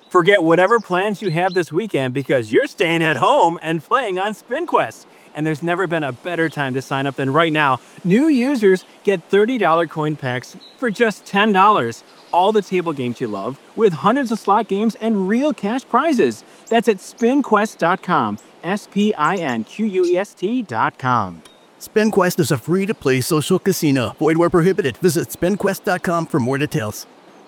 Forget whatever plans you have this weekend because you're staying at home and playing on SpinQuest. And there's never been a better time to sign up than right now. New users get $30 coin packs for just $10. All the table games you love, with hundreds of slot games and real cash prizes. That's at spinquest.com. SPINQUEST.com. SpinQuest is a free-to-play social casino. Void where prohibited. Visit spinquest.com for more details.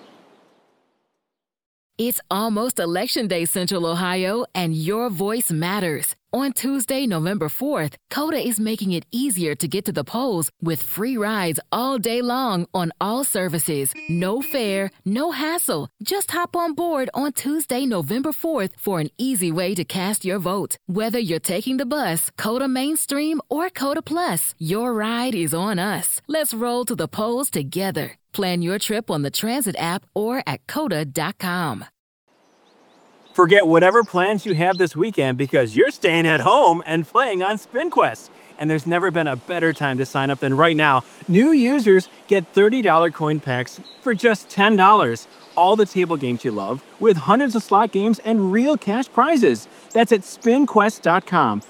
It's almost Election Day, Central Ohio, and your voice matters. On Tuesday, November 4th, Coda is making it easier to get to the polls with free rides all day long on all services. No fare, no hassle. Just hop on board on Tuesday, November 4th for an easy way to cast your vote. Whether you're taking the bus, Coda Mainstream, or Coda Plus, your ride is on us. Let's roll to the polls together. Plan your trip on the Transit app or at coda.com. Forget whatever plans you have this weekend because you're staying at home and playing on SpinQuest. And there's never been a better time to sign up than right now. New users get $30 coin packs for just $10. All the table games you love, with hundreds of slot games and real cash prizes. That's at spinquest.com.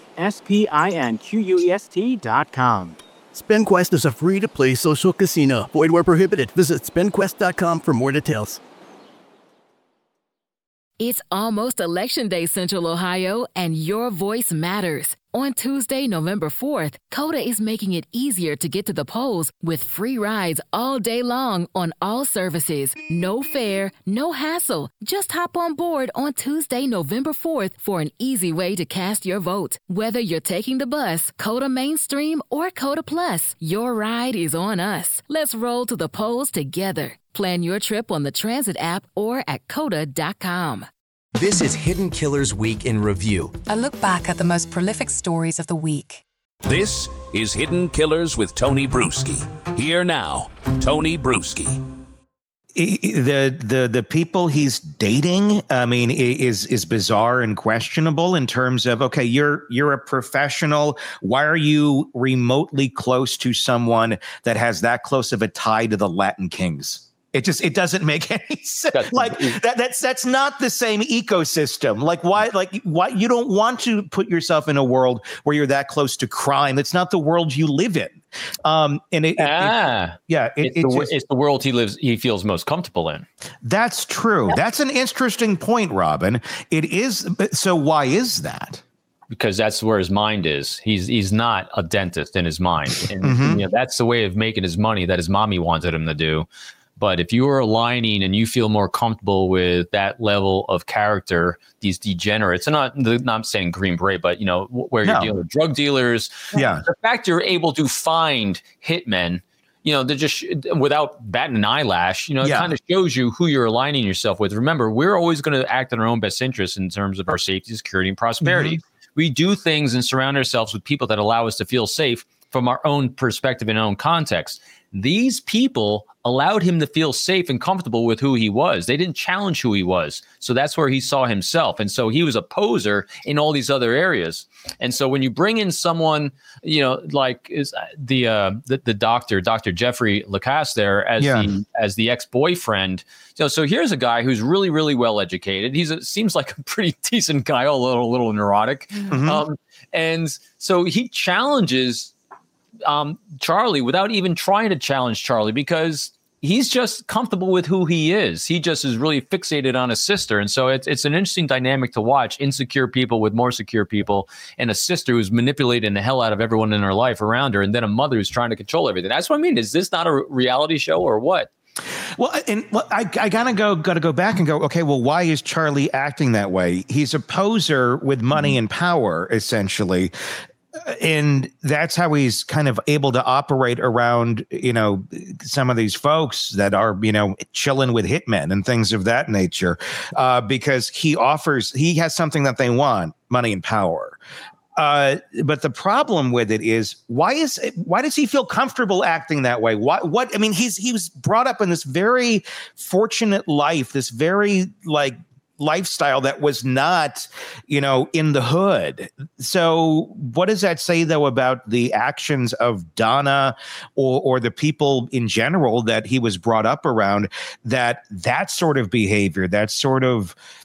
SPINQUEST.com. SpinQuest is a free-to-play social casino. Void where prohibited. Visit spinquest.com for more details. It's almost Election Day, Central Ohio, and your voice matters. On Tuesday, November 4th, Coda is making it easier to get to the polls with free rides all day long on all services. No fare, no hassle. Just hop on board on Tuesday, November 4th for an easy way to cast your vote. Whether you're taking the bus, Coda Mainstream, or Coda Plus, your ride is on us. Let's roll to the polls together. Plan your trip on the Transit app or at coda.com. This is Hidden Killers Week in Review. A look back at the most prolific stories of the week. This is Hidden Killers with Tony Bruschi. Here now, Tony Bruschi. The people he's dating, I mean, is bizarre and questionable in terms of, okay, you're a professional. Why are you remotely close to someone that has that close of a tie to the Latin Kings? It doesn't make any sense. Like that's not the same ecosystem. Why you don't want to put yourself in a world where you're that close to crime. It's not the world you live in. It's the world he feels most comfortable in. That's true. Yeah. That's an interesting point, Robin. It is. So why is that? Because that's where his mind is. He's not a dentist in his mind. And that's the way of making his money that his mommy wanted him to do. But if you are aligning and you feel more comfortable with that level of character, these degenerates, and not saying Green Beret, but where you're dealing with drug dealers, the fact you're able to find hitmen, they're just without batting an eyelash, it kind of shows you who you're aligning yourself with. Remember, we're always going to act in our own best interest in terms of our safety, security, and prosperity. We do things and surround ourselves with people that allow us to feel safe from our own perspective and own context. These people allowed him to feel safe and comfortable with who he was. They didn't challenge who he was. So that's where he saw himself. And so he was a poser in all these other areas. And so when you bring in someone, like is the doctor, Dr. Jeffrey Lacasse there as the ex-boyfriend, so here's a guy who's really, really well educated. Seems like a pretty decent guy, a little neurotic. And so he challenges Charlie without even trying to challenge Charlie because he's just comfortable with who he is. He just is really fixated on his sister. And so it's an interesting dynamic to watch. Insecure people with more secure people, and a sister who's manipulating the hell out of everyone in her life around her, and then a mother who's trying to control everything. That's what I mean. Is this not a reality show or what? Well, I gotta go back and go, okay, well, why is Charlie acting that way? He's a poser with money and power, essentially. And that's how he's kind of able to operate around, some of these folks that are, chilling with hitmen and things of that nature, because he has something that they want, money and power. But the problem with it is, why does he feel comfortable acting that way? What? I mean, he was brought up in this very fortunate life, this very lifestyle that was not, in the hood. So what does that say, though, about the actions of Donna or the people in general that he was brought up around, that sort of behavior, that sort of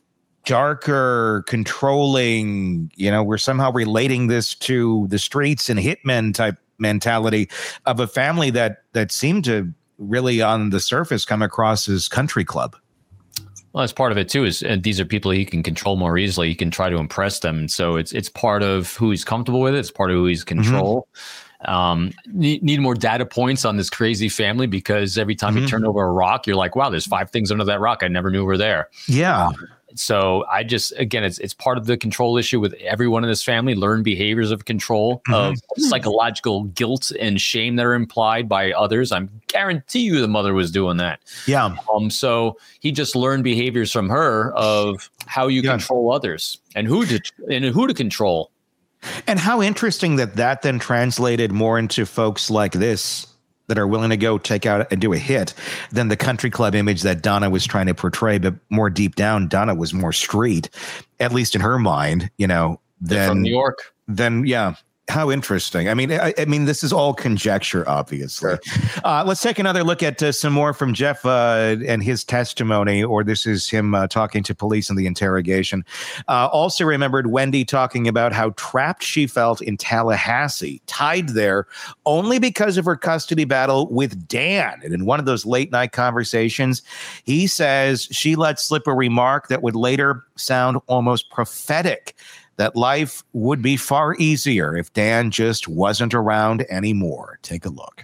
darker, controlling, we're somehow relating this to the streets and hitmen type mentality of a family that seemed to really on the surface come across as country club. Well, that's part of it too, is these are people he can control more easily. He can try to impress them. So it's part of who he's comfortable with. It's part of who he's control. Need more data points on this crazy family, because every time you turn over a rock, you're like, wow, there's 5 things under that rock I never knew were there. Yeah. So I just, again, it's part of the control issue with everyone in this family. Learned behaviors of control, of psychological guilt and shame that are implied by others. I guarantee you the mother was doing that. Yeah. So he just learned behaviors from her of how you control others and who to control. And how interesting that then translated more into folks like this that are willing to go take out and do a hit than the country club image that Donna was trying to portray. But more deep down, Donna was more street, at least in her mind, than from New York. Yeah. How interesting. I mean, this is all conjecture, obviously. Sure. Let's take another look at some more from Jeff and his testimony, or this is him talking to police in the interrogation. Also remembered Wendy talking about how trapped she felt in Tallahassee, tied there only because of her custody battle with Dan. And in one of those late night conversations, he says she let slip a remark that would later sound almost prophetic, that life would be far easier if Dan just wasn't around anymore. Take a look.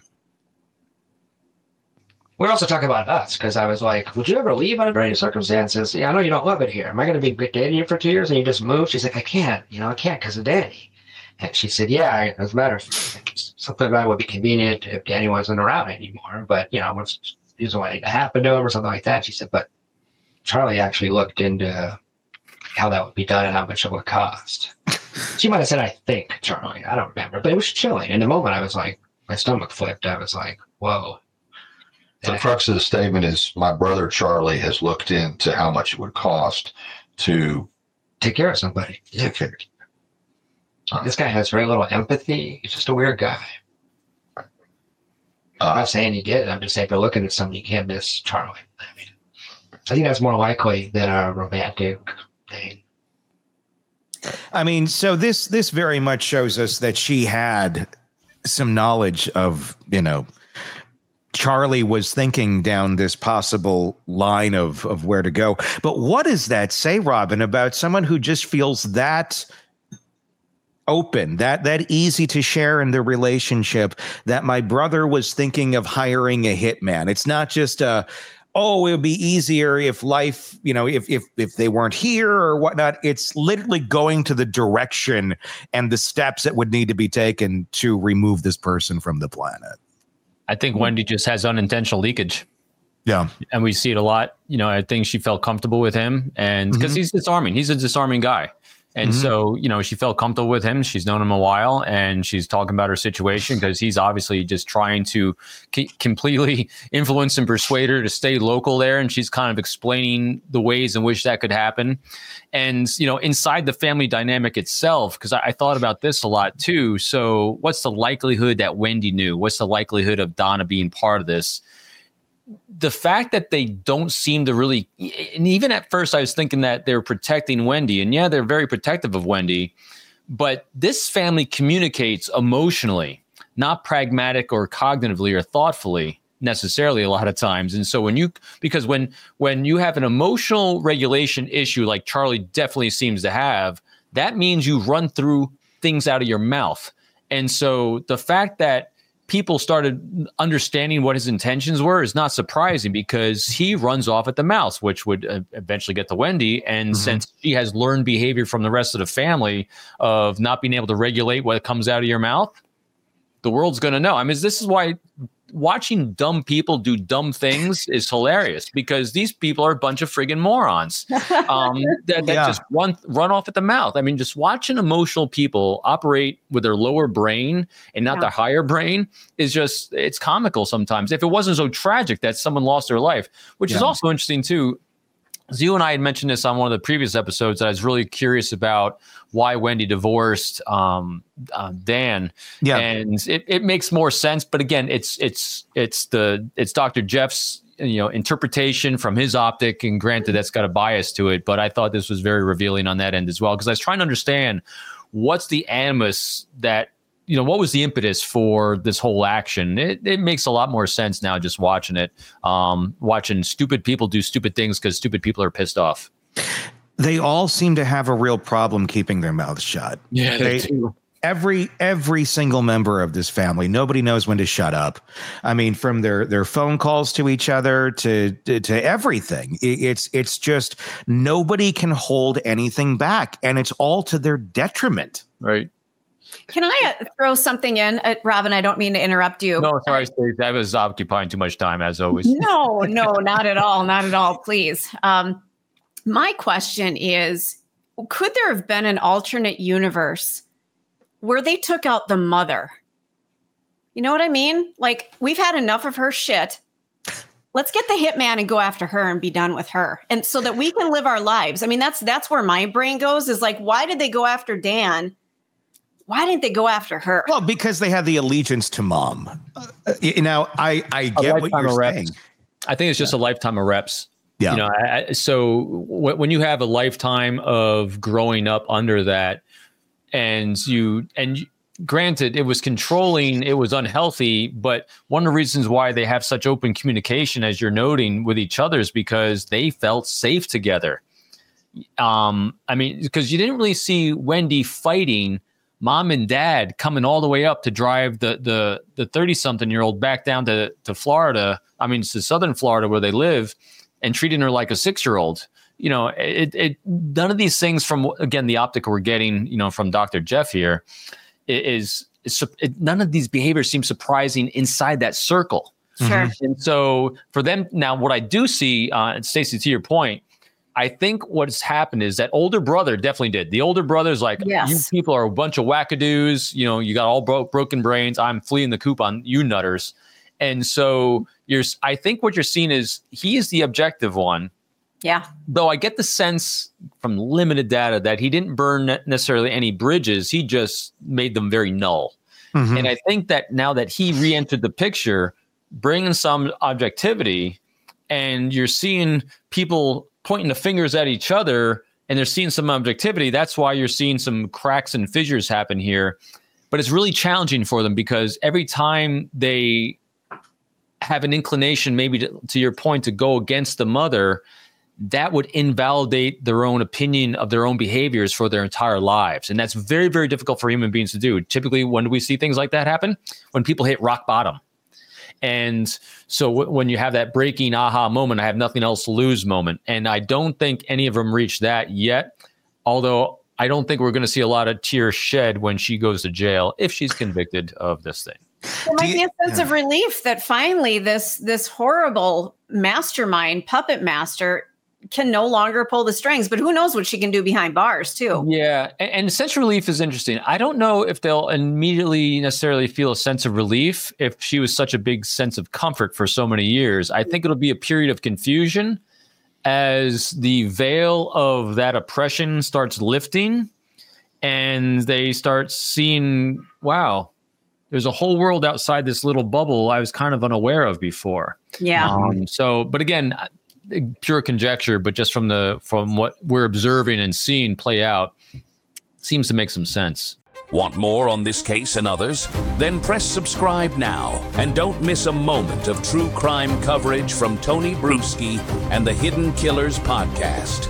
We're also talking about us, because I was like, would you ever leave under any circumstances? Yeah, I know you don't love it here. Am I going to be dating you for 2 years and you just move? She's like, I can't because of Danny. And she said, yeah, it doesn't matter. Something about it would be convenient if Danny wasn't around anymore. But, what's usually what to happen to him or something like that. She said, but Charlie actually looked into how that would be done and how much it would cost. She might have said, I think, Charlie. I don't remember. But it was chilling. In the moment, I was like, my stomach flipped. I was like, whoa. The crux of the statement is my brother Charlie has looked into how much it would cost to take care of somebody. Yeah. This guy has very little empathy. He's just a weird guy. I'm not saying he did. I'm just saying if you're looking at somebody, you can't miss Charlie. I think that's more likely than a romantic thing. So this very much shows us that she had some knowledge of, Charlie was thinking down this possible line of where to go. But what does that say, Robin, about someone who just feels that open, that easy to share in the relationship, that my brother was thinking of hiring a hitman? It's not just it would be easier if life, if they weren't here or whatnot. It's literally going to the direction and the steps that would need to be taken to remove this person from the planet. I think Wendy just has unintentional leakage. Yeah. And we see it a lot. I think she felt comfortable with him, and because he's disarming. He's a disarming guy. And so, she felt comfortable with him. She's known him a while, and she's talking about her situation because he's obviously just trying to completely influence and persuade her to stay local there. And she's kind of explaining the ways in which that could happen. And, inside the family dynamic itself, because I thought about this a lot too. So what's the likelihood that Wendy knew? What's the likelihood of Donna being part of this? The fact that they don't seem to really, and even at first I was thinking that they're protecting Wendy, and yeah, they're very protective of Wendy, but this family communicates emotionally, not pragmatic or cognitively or thoughtfully necessarily a lot of times. And so when you have an emotional regulation issue like Charlie definitely seems to have, that means you run through things out of your mouth. And so the fact that people started understanding what his intentions were is not surprising, because he runs off at the mouth, which would eventually get to Wendy. And since she has learned behavior from the rest of the family of not being able to regulate what comes out of your mouth, the world's going to know. This is why watching dumb people do dumb things is hilarious, because these people are a bunch of friggin' morons that just run off at the mouth. Just watching emotional people operate with their lower brain and not their higher brain is it's comical sometimes. If it wasn't so tragic that someone lost their life, which is also interesting too. You and I had mentioned this on one of the previous episodes. I was really curious about why Wendy divorced Dan. Yeah. And it makes more sense. But again, it's Dr. Jeff's interpretation from his optic, and granted that's got a bias to it, but I thought this was very revealing on that end as well, because I was trying to understand what's the animus that, what was the impetus for this whole action. It makes a lot more sense now just watching it, watching stupid people do stupid things because stupid people are pissed off. They all seem to have a real problem keeping their mouths shut. Yeah, they do. Every single member of this family, nobody knows when to shut up. I mean, from their phone calls to each other to everything. It's just nobody can hold anything back, and it's all to their detriment. Right. Can I throw something in, Robin? I don't mean to interrupt you. No, sorry, Stacey. I was occupying too much time, as always. No, not at all. Not at all. Please. My question is, could there have been an alternate universe where they took out the mother? You know what I mean? Like, we've had enough of her shit. Let's get the hitman and go after her and be done with her. And so that we can live our lives. I mean, that's where my brain goes, is like, why did they go after Dan? Why didn't they go after her? Well, because they had the allegiance to mom. I get what you're saying. I think it's just a lifetime of reps. Yeah. So when you have a lifetime of growing up under that, and granted, it was controlling, it was unhealthy, but one of the reasons why they have such open communication, as you're noting, with each other is because they felt safe together. Because you didn't really see Wendy fighting mom and dad coming all the way up to drive the 30-something-year-old back down to Florida. To southern Florida where they live, and treating her like a 6-year-old. None of these things, from, again, the optic we're getting, from Dr. Jeff here, none of these behaviors seem surprising inside that circle. Sure. And so for them now, what I do see, Stacey, to your point, I think what's happened is that older brother definitely did. The older brother's like, yes, you people are a bunch of wackadoos. You got all broken brains. I'm fleeing the coop on you nutters. And so I think what you're seeing is he is the objective one. Yeah. Though I get the sense from limited data that he didn't burn necessarily any bridges. He just made them very null. Mm-hmm. And I think that now that he re-entered the picture, bringing some objectivity, and you're seeing people pointing the fingers at each other, and they're seeing some objectivity. That's why you're seeing some cracks and fissures happen here. But it's really challenging for them, because every time they have an inclination, maybe to your point, to go against the mother, that would invalidate their own opinion of their own behaviors for their entire lives. And that's very, very difficult for human beings to do. Typically, when do we see things like that happen? When people hit rock bottom. And so when you have that breaking aha moment, I have nothing else to lose moment. And I don't think any of them reached that yet. Although I don't think we're going to see a lot of tears shed when she goes to jail, if she's convicted of this thing. There might be a sense of relief that finally this horrible mastermind, puppet master, can no longer pull the strings, but who knows what she can do behind bars too. Yeah. And sense of relief is interesting. I don't know if they'll immediately necessarily feel a sense of relief if she was such a big sense of comfort for so many years. I think it'll be a period of confusion as the veil of that oppression starts lifting, and they start seeing, wow, there's a whole world outside this little bubble I was kind of unaware of before. Yeah. But again, pure conjecture, but just from what we're observing and seeing play out, seems to make some sense. Want more on this case and others? Then press subscribe now and don't miss a moment of true crime coverage from Tony Bruschi and the Hidden Killers podcast.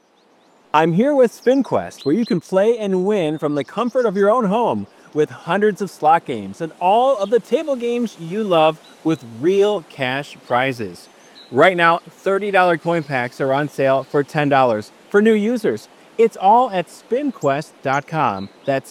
I'm here with SpinQuest, where you can play and win from the comfort of your own home, with hundreds of slot games and all of the table games you love, with real cash prizes. Right now, $30 coin packs are on sale for $10 for new users. It's all at SpinQuest.com. That's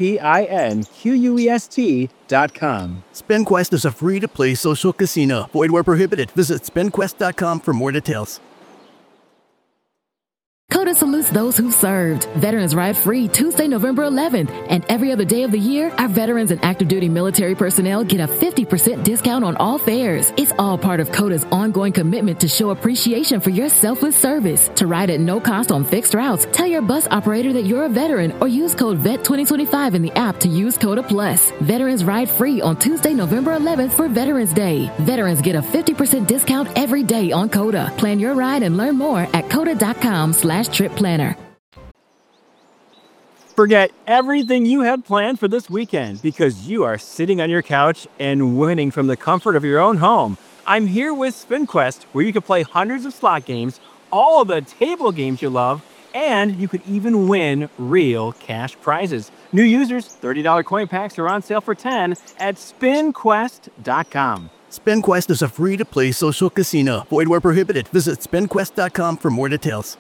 SpinQuest.com. SpinQuest is a free-to-play social casino. Void where prohibited. Visit SpinQuest.com for more details. Coda CODA salutes those who served. Veterans Ride Free Tuesday, November 11th. And every other day of the year, our veterans and active duty military personnel get a 50% discount on all fares. It's all part of CODA's ongoing commitment to show appreciation for your selfless service. To ride at no cost on fixed routes, tell your bus operator that you're a veteran or use code VET2025 in the app to use CODA Plus. Veterans Ride Free on Tuesday, November 11th for Veterans Day. Veterans get a 50% discount every day on CODA. Plan your ride and learn more at coda.com/trip planner. Forget everything you had planned for this weekend because you are sitting on your couch and winning from the comfort of your own home. I'm here with SpinQuest, where you can play hundreds of slot games, all of the table games you love, and you could even win real cash prizes. New users, $30 coin packs are on sale for $10 at SpinQuest.com. SpinQuest is a free-to-play social casino. Void where prohibited. Visit SpinQuest.com for more details.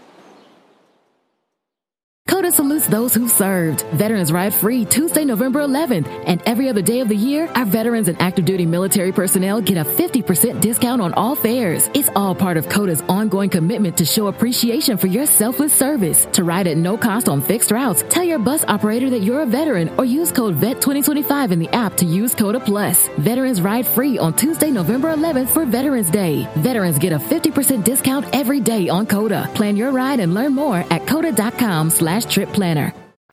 CODA salutes those who served. Veterans Ride Free Tuesday, November 11th. And every other day of the year, our veterans and active duty military personnel get a 50% discount on all fares. It's all part of CODA's ongoing commitment to show appreciation for your selfless service. To ride at no cost on fixed routes, tell your bus operator that you're a veteran or use code VET2025 in the app to use CODA Plus. Veterans Ride Free on Tuesday, November 11th for Veterans Day. Veterans get a 50% discount every day on CODA. Plan your ride and learn more at coda.com/trip planner.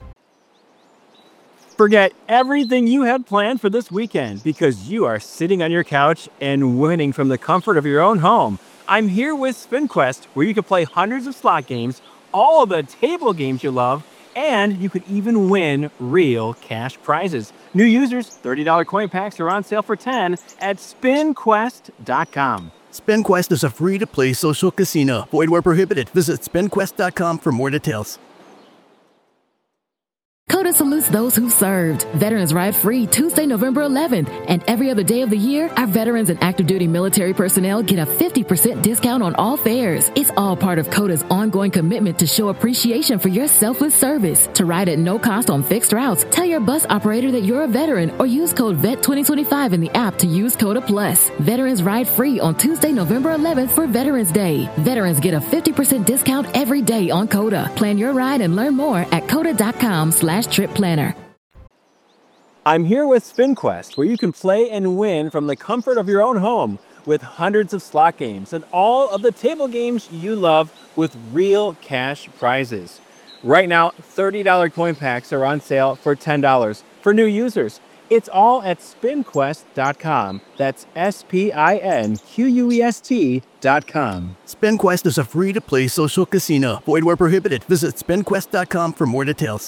Forget everything you had planned for this weekend because you are sitting on your couch and winning from the comfort of your own home. I'm here with SpinQuest, where you can play hundreds of slot games, all of the table games you love, and you could even win real cash prizes. New users, $30 coin packs are on sale for $10 at SpinQuest.com. SpinQuest is a free-to-play social casino. Void where prohibited. Visit SpinQuest.com for more details. CODA salutes those who served. Veterans Ride Free Tuesday, November 11th. And every other day of the year, our veterans and active duty military personnel get a 50% discount on all fares. It's all part of CODA's ongoing commitment to show appreciation for your selfless service. To ride at no cost on fixed routes, tell your bus operator that you're a veteran or use code VET2025 in the app to use CODA Plus. Veterans Ride Free on Tuesday, November 11th for Veterans Day. Veterans get a 50% discount every day on CODA. Plan your ride and learn more at coda.com/trip planner. I'm here with SpinQuest, where you can play and win from the comfort of your own home with hundreds of slot games and all of the table games you love with real cash prizes. Right now, $30 coin packs are on sale for $10 for new users. It's all at SpinQuest.com. That's SpinQuest.com. SpinQuest is a free-to-play social casino. Void where prohibited. Visit SpinQuest.com for more details.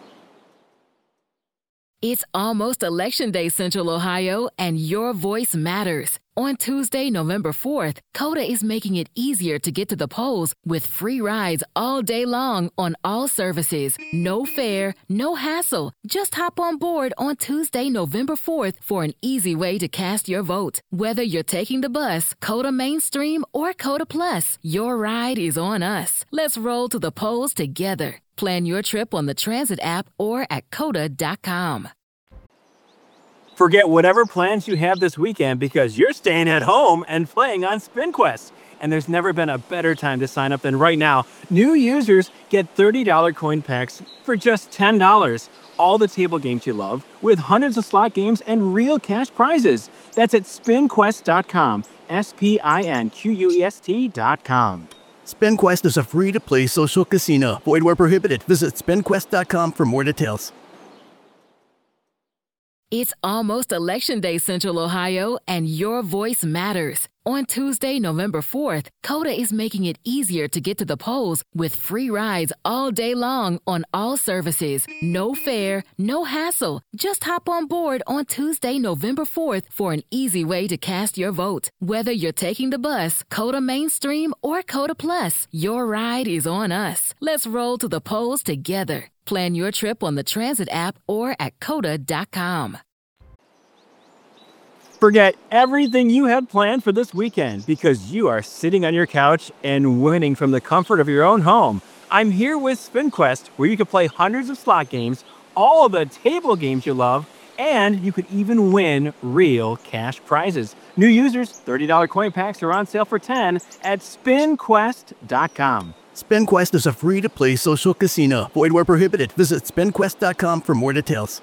It's almost Election Day, Central Ohio, and your voice matters. On Tuesday, November 4th, CODA is making it easier to get to the polls with free rides all day long on all services. No fare, no hassle. Just hop on board on Tuesday, November 4th for an easy way to cast your vote. Whether you're taking the bus, CODA Mainstream, or CODA Plus, your ride is on us. Let's roll to the polls together. Plan your trip on the Transit app or at coda.com. Forget whatever plans you have this weekend because you're staying at home and playing on SpinQuest. And there's never been a better time to sign up than right now. New users get $30 coin packs for just $10. All the table games you love with hundreds of slot games and real cash prizes. That's at SpinQuest.com. SpinQuest.com. SpinQuest is a free-to-play social casino. Void where prohibited. Visit SpinQuest.com for more details. It's almost Election Day, Central Ohio, and your voice matters. On Tuesday, November 4th, CODA is making it easier to get to the polls with free rides all day long on all services. No fare, no hassle. Just hop on board on Tuesday, November 4th for an easy way to cast your vote. Whether you're taking the bus, CODA Mainstream, or CODA Plus, your ride is on us. Let's roll to the polls together. Plan your trip on the Transit app or at coda.com. Forget everything you had planned for this weekend because you are sitting on your couch and winning from the comfort of your own home. I'm here with SpinQuest, where you can play hundreds of slot games, all of the table games you love, and you could even win real cash prizes. New users, $30 coin packs are on sale for $10 at SpinQuest.com. SpinQuest is a free-to-play social casino. Void where prohibited. Visit SpinQuest.com for more details.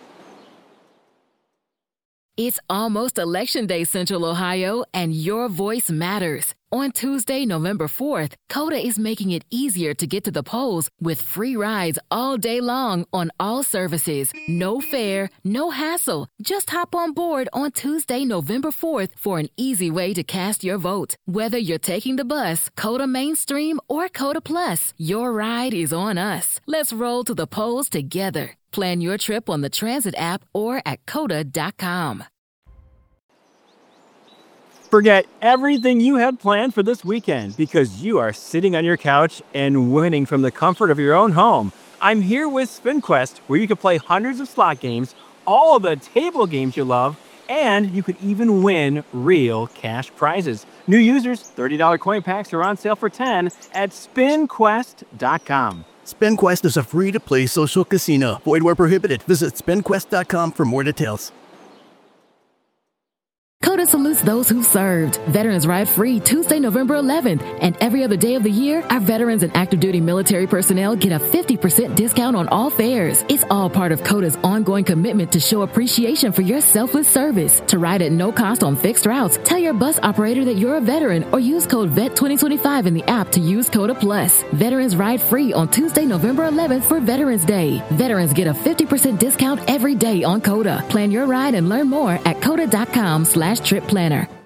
It's almost Election Day, Central Ohio, and your voice matters. On Tuesday, November 4th, Coda is making it easier to get to the polls with free rides all day long on all services. No fare, no hassle. Just hop on board on Tuesday, November 4th for an easy way to cast your vote. Whether you're taking the bus, Coda Mainstream, or Coda Plus, your ride is on us. Let's roll to the polls together. Plan your trip on the Transit app or at coda.com. Forget everything you had planned for this weekend because you are sitting on your couch and winning from the comfort of your own home. I'm here with SpinQuest, where you can play hundreds of slot games, all of the table games you love, and you could even win real cash prizes. New users, $30 coin packs are on sale for $10 at SpinQuest.com. SpinQuest is a free-to-play social casino. Void where prohibited. Visit SpinQuest.com for more details. Coda salutes those who served. Veterans Ride Free Tuesday, November 11th. And every other day of the year, our veterans and active duty military personnel get a 50% discount on all fares. It's all part of Coda's ongoing commitment to show appreciation for your selfless service. To ride at no cost on fixed routes, tell your bus operator that you're a veteran or use code VET2025 in the app to use Coda Plus. Veterans Ride Free on Tuesday, November 11th for Veterans Day. Veterans get a 50% discount every day on Coda. Plan your ride and learn more at coda.com/trip planner.